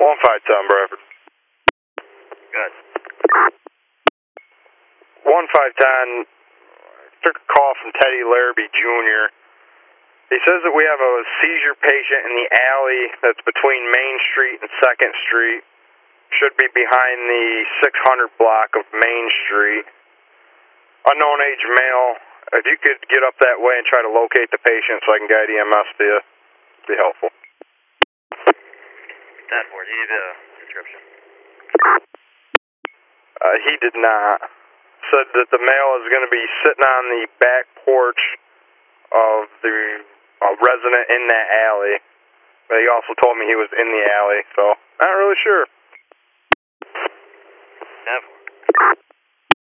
157 Bradford. Good. 1510, took a call from Teddy Larrabee Jr. He says that we have a seizure patient in the alley that's between Main Street and 2nd Street. Should be behind the 600 block of Main Street. Unknown age male. If you could get up that way and try to locate the patient so I can guide EMS to you, it'd be helpful. 10-4, do you need a description? He did not. Said that the male is going to be sitting on the back porch of the resident in that alley. But he also told me he was in the alley, so not really sure.